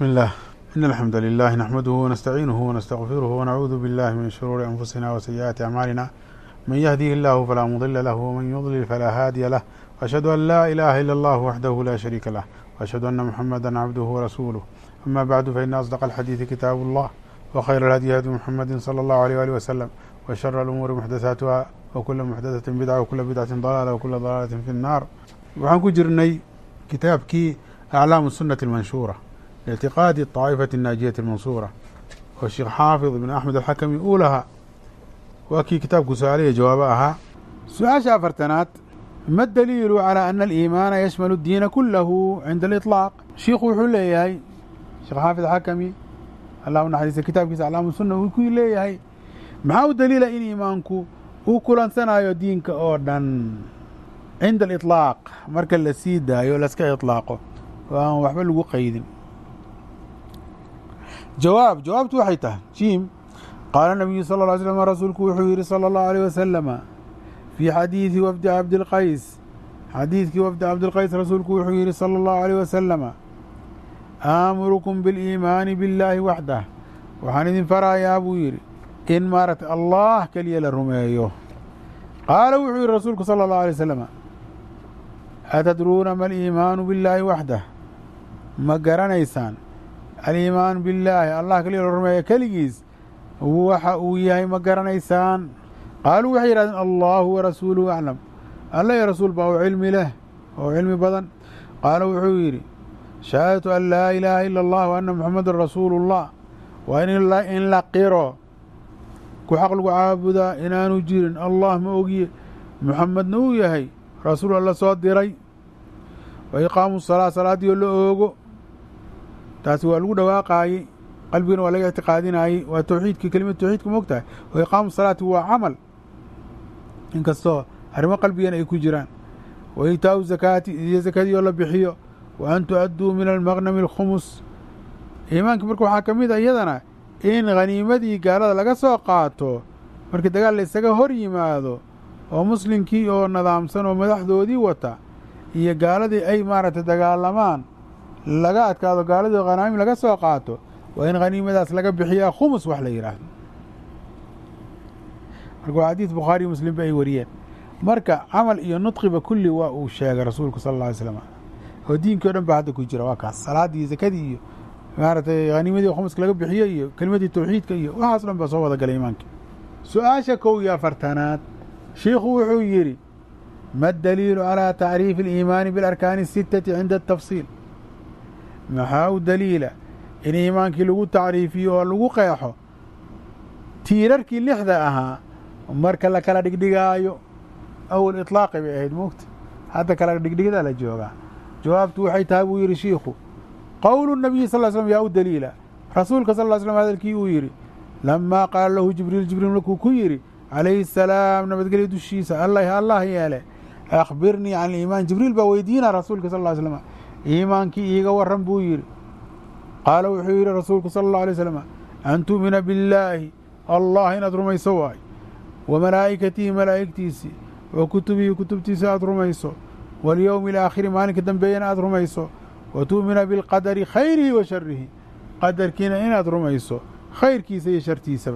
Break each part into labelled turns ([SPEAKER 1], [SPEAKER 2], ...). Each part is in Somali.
[SPEAKER 1] بسم الله إن الحمد لله نحمده ونستعينه ونستغفره ونعوذ بالله من شرور أنفسنا وسيئات أعمالنا من يهديه الله فلا مضل له ومن يضلل فلا هادي له وأشهد أن لا إله إلا الله وحده لا شريك له وأشهد أن محمدا عبده ورسوله أما بعد فإن أصدق الحديث كتاب الله وخير الهدي هدي محمد صلى الله عليه وآله وسلم وشر الأمور محدثاتها وكل محدثة بدعة وكل بدعة ضلالة وكل ضلالة في النار. waxaan ku jirnay kitaabkii أعلام السنة المنشورة لاعتقاد الطائفة الناجية المنصورة والشيخ حافظ بن أحمد الحكمي أولها وكي كتاب سؤالية جوابها. سؤال أفرتنات: ما الدليل على أن الإيمان يشمل الدين كله عند الإطلاق؟ شيخ وحليهي شيخ حافظ الحكمي الله حديث الكتاب كيس أعلام السنة ويكون ليهي محاو دليل إن إيمانكو وكل سنة يدينك أوردن عند الإطلاق مركز لسيدة يولسك إطلاقه وحبل لغو قيد. جوابت وحيته جيم: قال النبي صلى الله عليه وسلم رسولك وحير صلى الله عليه وسلم في حديث وفد عبد القيس حديثك وفد عبد القيس رسولك وحير صلى الله عليه وسلم: آمركم بالإيمان بالله وحده وحان فرا يا أبوير إن مارت الله كلي للرميه. قال وحير رسولك صلى الله عليه وسلم: أتدرون ما الإيمان بالله وحده؟ ما قرنيسان الإيمان بالله الله كلي للرميه كليس وحاوياه ما قرنيسان. قالوا وحير الله ورسوله أعلم الله يا رسول باو علم له أو علم بدن. قالوا وحير: شهادة أن لا إله إلا الله وأن محمد رسول الله وإن لقيره كحق العابدة إن نجير الله موجي محمد نويهي رسول الله صادري وإقام الصلاة صلاة يلوغو تاسوا الودا واقعي قلبنا ولا اعتقادنا أي وتوحيد كلمة توحيد كموقتها. وإقام الصلاة هو عمل إن كسو هرما قلبينا يكون جيران. وإيتاء الزكاة زكاة يلا بحيو وأن تؤدوا من المغنم الخمس. إيمانك مركو حاكميدا iyadana in ghaniimadii gaalada laga soo qaato markii dagaal la isaga hor yimaado oo muslimkii oo nidaamsan oo madaxdoodii wata iyo gaaladii ay maaragtay dagaalamaan laga adkaado gaaladii ghanaim laga soo qaato waa in ghaniimadaas laga bixiyaa khumus wax la yiraahdo. marka xadiis Bukhari Muslim bay wariyeen. marka amal iyo nutqiba kulli waa uu sheegay rasuulku sallallahu alayhi wasallam oo diinka oo dhan baa hadda ku jira waa kaas salaadii zakadii iyo maaragtay ghaniimadii khumuska laga bixiyo iyo kalimadii tawxiidka iyo waxaas dhan baa soo wada galay iimaanka. su'aasha kow iyo afartanaad sheekhu wuxuu yiri: ما الدليل على تعريف الإيمان بالأركان الستة عند التفصيل؟ محاو دليل إن إيمانك لغو تعريفي ولغو قيحو تيراركي اللحظة أها وماركا لكلا دقدقايو أو الإطلاق بأهد موقت حتى كلا دقدقا لا جوابا. جوابت وحي تابو يري شيخو: قول النبي صلى الله عليه وسلم يا دليل رسولك صلى الله عليه وسلم هذا الكيو يري لما قال له جبريل لكو كيري عليه السلام نبت قليد الشيسة الله ياله أخبرني عن الإيمان. جبريل بويدينا رسولك صلى الله عليه وسلم إيمانك إيغا ورن بوير. قال وحير رسولك صلى الله عليه وسلم: أن تؤمن بالله الله ندر ميسواي وملائكته ملائكتيسي وكتبه كتبتيسي أدر ميسو واليوم الآخر مالك دنبين أدر ميسو وتؤمن بالقدر خيره وشره قدر كينا إن أدر ميسو خير كيسي شرتي سبا.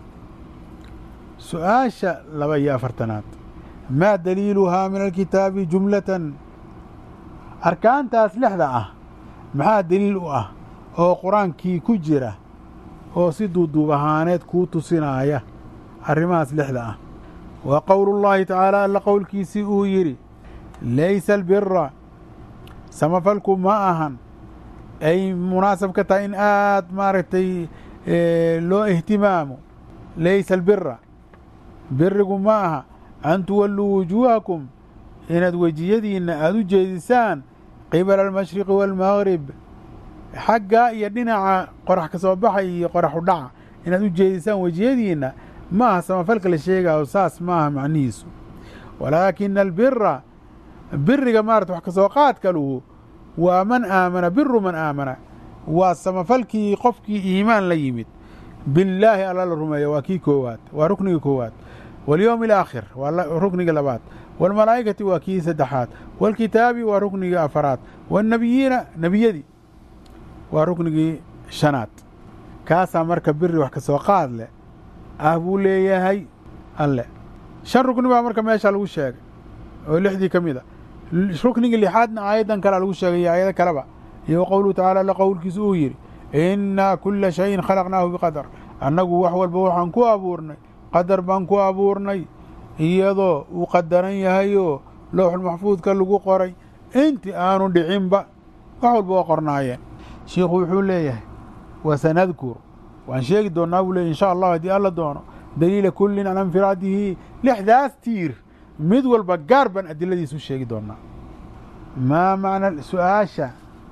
[SPEAKER 1] سؤاشا لبيا فرتنات: ما دليلها من الكتاب جملة؟ أركان تاس لحظة ما دليل هو قرآن كي كجرة هو سيدو دوبهانات كوتو سنايا الرماس لحظة. وقول الله تعالى ألا قول كيسي يري: ليس البر سمفلكم معهن أي مناسب كتاين آت مارتي لو اهتمامه. ليس البر بركم معها أن تولوا وجوهكم إن وجيدي إن أدو جيدسان قبل المشرق والمغرب حقا يدنا قرح كصباحي قرح ودع إن أدو جيدسان وجيدي إن ما سمفلك للشيء أو ساس ما معنيسو. ولكن البر جمارة وحكسوقات كلوه ومن آمن بر من آمن وسمفلكي قفكي إيمان ليمت بالله على الرمي وكي كوات وركني كوات واليوم الآخر وركني قلبات والملائكة وكي سدحات والكتاب وركني أفرات والنبيين نبيدي waa ruknigii shanaad kaasaa marka biri wax ka soo qaad leh buu leeyahay alle 5 rukni baa marka meesha lagu sheegay oo 6dii ka mid a ruknigii 6aadna aayadan kale lagu sheegay iyo aayado kaleba iyo qowluhu tacaala alla qowlkiisa uu yidhi innaa kulla shayin khalaqnaahu biqadar annagu wax walba waxaan ku abuurnay qadar baan ku abuurnay iyadoo uu qadaran yahayoo lowxulmaxfuudka lagu qoray intii aanu dhicinba wax walba waa qornaayeen shiikhu wuxuu leeyahay wasanadkur waan sheegi doonnaa buu leeyay insha allah haddii alla doono daliila kullin can infiraadihi 6daas tiir mid walba gaar baan adiladiisu sheegi doonnaa maa macna su-aasha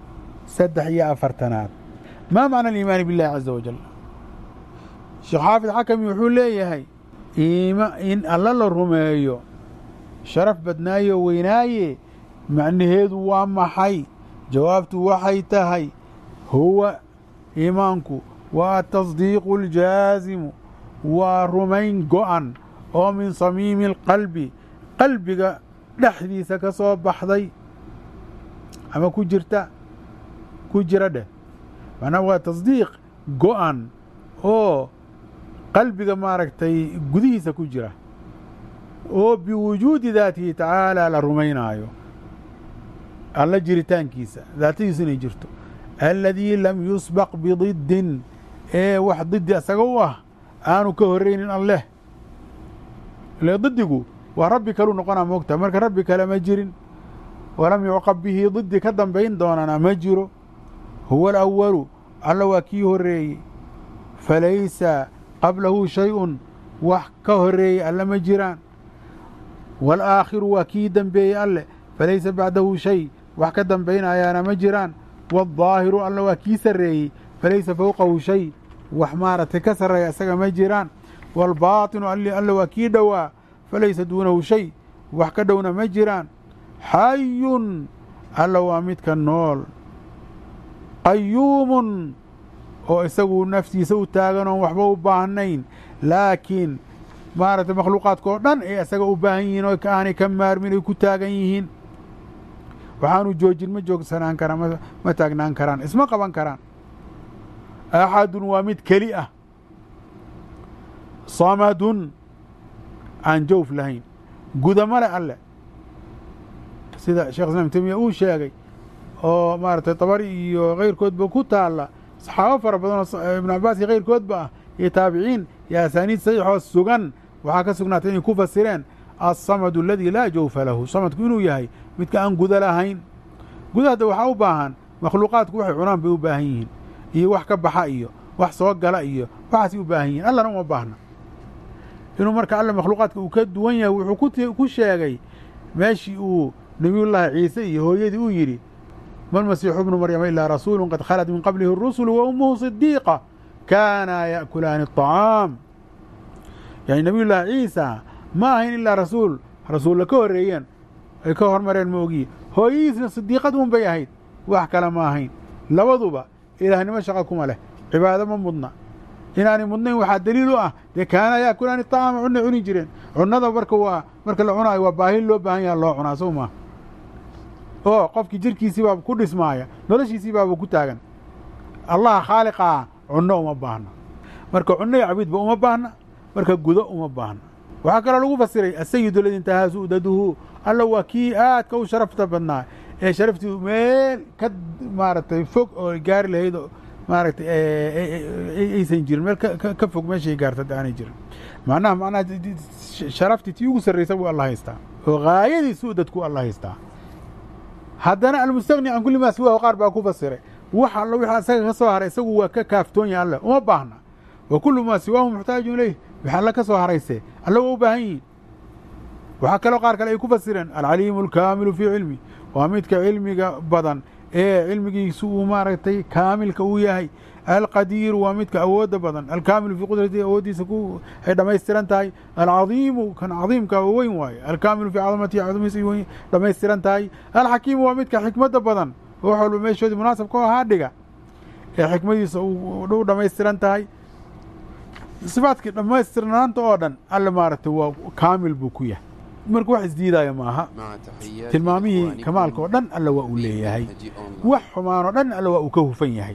[SPEAKER 1] 43 maa macna aliimaani biاllahi caza wajal sheekh xaafid xakami wuxuu leeyahay in alla la rumeeyo sharaf badnaayo weynaaye macnaheedu waa maxay jawaabtu waxay tahay huwa iimaanku waa atasdiiqu اljaazimu waa rumayn go'an oo min samiimi اlqalbi qalbiga dhexdiisa ka soo baxday ama ku jira dheh macnaha waa tasdiiq go'an oo qalbiga maaragtay gudihiisa ku jira oo biwujuudi daatihi tacaalaa la rumaynaayo alla jiritaankiisa daatadiisu inay jirto alladii lam yusbaq bididdin ee wax didi isaga u ah aanu ka horraynin alleh ile didigu waa rabbi kaluu noqonaa moogtaha marka rabbi kale ma jirin walam yucqab bihi didi ka dambayn doonana ma jiro huwa alawalu alla waa kii horreeyey falaysa qablahu shay-un wax ka horreeyey alle ma jiraan waalaakhiru waa kii dembeeyey alle falaysa bacdahu shay wax ka dambaynayaana ma jiraan waaldaahiru alle waa kii sarreeyey falaysa fowqahu shay wax maaragtay ka sarreeya isaga ma jiraan waalbaatinu alle waa kii dhowaa falaysa duunahu shay wax ka dhowna ma jiraan xayun alla waa midka nool qayuumun oo isagu naftiisa u taagan oon waxba u baahnayn laakiin maaragtay makhluuqaadka oo dhan ay isaga u baahan yihiin oo aanay ka maarmin ay ku taagan yihiin waxaanu joojin ma joogsanaan karaan ma taagnaan karaan isma qaban karaan axadun waa mid keli ah samadun aan jawf lahayn gudama le alle sida sheekh islam temiya uu sheegay oo maaragtay tabari iyo kayrkoodba ku taalla saxaabo fara badan oo ibnu cabbaas iyo kayrkoodba ah iyo taabiciin iyo asaaniid saxiixoo sugan waxaa ka sugnaatay inay ku fasireen alsamadu aladii laa jawfa lahu samadku inuu yahay midka aan guda lahayn gudahda waxaa u baahan makhluuqaadku waxay cunaan bay u baahan yihiin iyo wax ka baxa iyo wax soo gala iyo waxaasay u baahan yihiin allana uma baahna inuu marka alle makhluuqaadka uu ka duwan yahay wuxuu ku sheegay meeshii uu nebiyullaahi ciise iyo hooyadii uu yidhi malmasiixu bnu maryama ilaa rasuulu qad khalad min qablihi الrusulu wa ummuhu صidiiqa kaanaa ya'kulaani الطacaam yani nebiyullaahi ciisa ma ahayn ilaa rasuulla ka horreeyeen ay ka hormareen ma ogiye hooyadiisna sidiiqad un bay ahayd wax kale ma ahayn labaduba ilaahnimo shaqa kuma leh cibaado ma mudna inaanay mudnayn waxaa daliil u ah dee kaanaa yaakulaani طacaama cunay cuni jireen cunnada marka la cunaayo waa baahi loo baahan yaha loo cunaa sow maa oo qofkii jirkiisii baaba ku dhismaaya noloshiisii baaba ku taagan allaha khaaliqaa cunno uma baahna marka cunno iyo cabiidba uma baahna marka gudo uma baahna waxaa kaloo lagu fasiray asayidu aladi intahaa su'daduhu alla waa kii aadka u sharafta badnaa ee sharaftii meel ka maaragtay fog oo gaari lahayd oo maaragtay aysan jirin meel ka fog meeshay gaarta aanay jirin macnaha sharaftii tii ugu sarraysa buu alla haystaa oo gaayadii su'dadku alla haystaa haddana almustagni can kulli maa siwaahu qaar baa ku fasiray wax allo wixii asaga ka soo haray isagu waa ka kaaftoon yahay alle uma baahna wa kullu maa siwaahu muxtaajun ilayh wixii alla ka soo harayse alle waa u baahan yihiin waxaa kaloo qaar kale ay ku fasireen alcaliimu alkaamilu fii cilmi waa midka cilmiga badan ee cilmigiisu uu maaragtay kaamilka uu yahay alqadiiru waa midka awoodda badan alkaamilu fii qudratihi awooddiisa ay dhammaystiran tahay alcadiimu kan cadiimka oo weyn waaye alkaamilu fii cadamatihi cadamiisa ay dhammaystiran tahay alxakiimu waa midka xikmadda badan oo wax walba meeshoodii munaasabka oo ahaa dhiga ee xikmadiisa u dhammaystiran tahay sifaadkii dhammaystirnaanta oo dhan alle maaragtay waa kaamil buu ku yahay marka wax isdiidaayo maaha tilmaamihii kamaalka oo dhan alle waa uu leeyahay wax xumaan oo dhan alle waa uu ka hufan yahay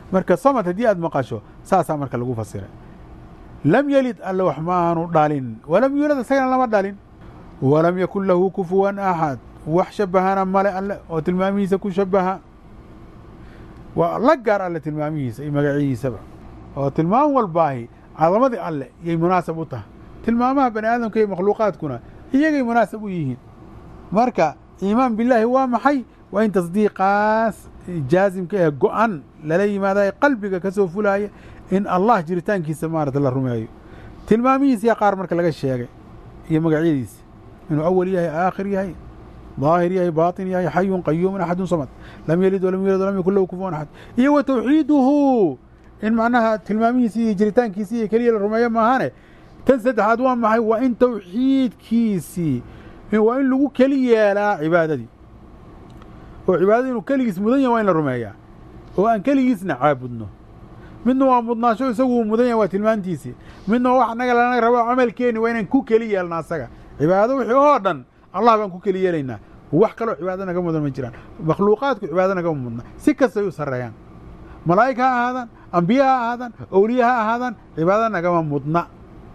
[SPEAKER 1] marka samad haddii aad maqasho saasaa marka lagu fasiray lam yalid alle wax ma aanu dhalin walam yuulad isagana lama dhalin walam yakun lahu kufuwan axad wax shabahana male alle oo tilmaamihiisa ku shabaha waa la gaar alle tilmaamihiisa iyo magacihiisaba oo tilmaam walbaahi cadamadii alle yay munaasab u tahay tilmaamaha bani aadamka iyo makhluuqaadkuna iyagay munaasab u yihiin marka iimaan billaahi waa maxay waa in tasdiiqaas jaazimka ee go-an lala yimaadayo qalbiga ka soo fulaaya in allah jiritaankiisa maarata la rumeeyo tilmaamihiisa qaar marka laga sheegay iyo magacyadiisa inuu awal yahay aakhir yahay ظاهر yahay baaطin yahay xayun qayuumun axadun samad lam yalid walam yulad walam yakun lahu kufuwan axad iyo wa tawxiiduhu in macnaha tilmaamihiisi iyo jiritaankiisii iyo keliya la rumeeyo maahane tan saddexaad waa maxay waa in tawxiidkiisii waa in lagu keli yeelaa cibaadadii oo cibaadada inuu keligiis mudan yahay waa in la rumeeyaa oo aan keligiisna caabudno midna waa mudnaasho isagu uu mudan yahay waa tilmaantiisii midna waa wax annaga lana rabo camalkeeni waa inaan ku keli yeelna asaga cibaado wixii oo dhan allah baan ku keli yeelaynaa wax kaloo cibaado naga mudan ma jiraan makhluuqaadku cibaado nagama mudna si kastay u sarreeyaan malaa'ig ha ahaadaan ambiye ha ahaadaan owliye ha ahaadaan cibaado nagama mudna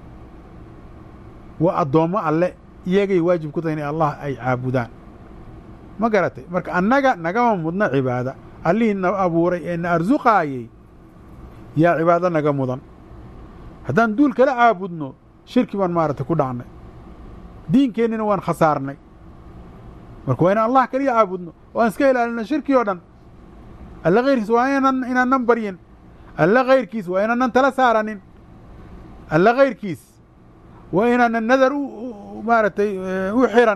[SPEAKER 1] waa addoommo alle iyagay waajib ku tahay inay allah ay caabudaan ma garatay marka annaga nagama mudna cibaada allihii na abuuray ee na arsuqaayey yaa cibaado naga mudan haddaan duul kala caabudno shirki baan maaragtay ku dhacnay diinkeennina waan khasaarnay marka waa inaan allah kaliya caabudno oo aan iska ilaalino shirki oo dhan alla kayrkiis waa inaanan baryin alla kayrkiis waa inaanan tala saaranin alla kayrkiis waa inaanan nadar maaragtay u xiran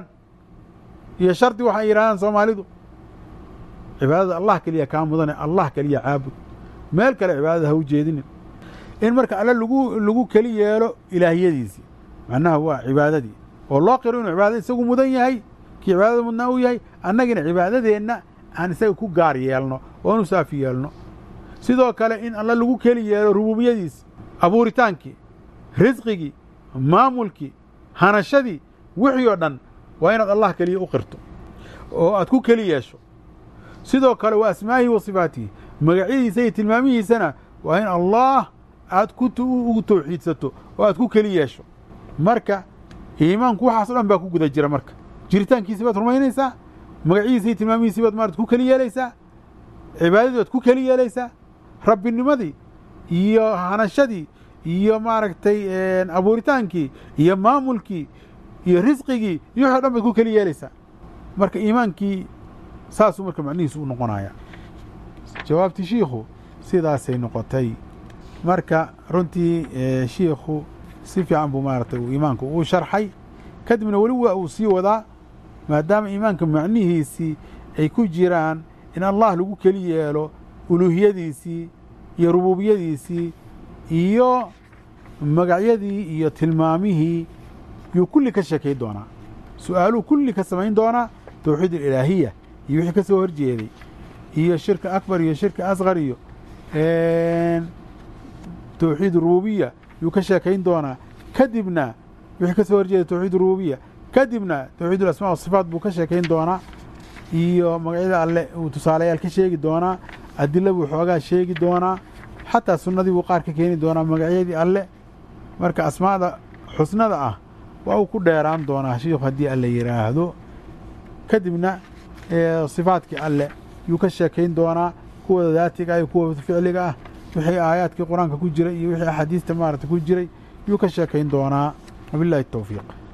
[SPEAKER 1] iyo shardi waxay yidhahdaan soomaalidu cibaadada allah keliya kaa mudane allah keliya caabud meel kale cibaadada ha u jeedinin in marka alle lagu keli yeelo ilaahiyadiisii macnaha waa cibaadadii oo loo qiro inuu cibaadada isagu mudan yahay kii cibaadada mudnaa u yahay annagina cibaadadeenna aan isaga ku gaar yeelno oo anu saafi yeelno sidoo kale in alle lagu keli yeelo rubuubiyadiisi abuuritaankii risqigii maamulkii hanashadii wixii oo dhan waa inaad allah keliya u qirto oo aad ku keli yeesho sidoo kale waa asmaa'ihi wa sifaatihi magacyadiisa iyo tilmaamihiisana waa in allah aad ugu tawxiidsato oo aad ku keli yeesho marka iimaanku waxaas o dhan baa ku guda jira marka jiritaankiisi baad rumaynaysaa magacihiisa iyo tilmaamihiisii baad maarata ku keli yeelaysaa cibaadadii baad ku keli yeelaysaa rabbinimadii iyo hanashadii iyo maaragtay abuuritaankii iyo maamulkii iyo risqigii iyo wixi o dhan baad ku keli yeelaysaa marka iimaankii saasuu marka macnihiisu u noqonaya jawaabtii shiikhu sidaasay noqotay marka runtii shiikhu si fiican buu maaragtay uu iimaanku uu sharxay kadibna weli waa uu sii wadaa maadaama iimaanka macnihiisii ay ku jiraan in allah lagu keli yeelo uluuhiyadiisii iyo rubuubiyadiisii iyo magacyadii iyo tilmaamihii yuu kulli ka sheekay doonaa su'aaluu kulli ka samayn doonaa tawxiid alilaahiya iyo wixii ka soo horjeeday iyo shirka akbar iyo shirka asqar iyo tawxiid rububiya yuu ka sheekayn doonaa kadibna wixii ka soo horjeeday tawxiid rububiya kadibna tawxiid alasmaa wasifaat buu ka sheekayn doonaa iyo magacyada alle uu tusaalayaal ka sheegi doonaa adila buu xoogaa sheegi doonaa xataa sunnadii buu qaar ka keeni doonaa magacyadii alle marka asmaada xusnada ah waa uu ku dheeraan doonaa shiikhu haddii alle yidhaahdo kadibna sifaadkii alle yuu ka sheekayn doonaa kuwa daatiga ah iyo kuwa ficliga ah wixii aayaadkii qur-aanka ku jiray iyo wixii axaadiista maarata ku jiray yuu ka sheekayn doonaa wabillahi الtawfiiq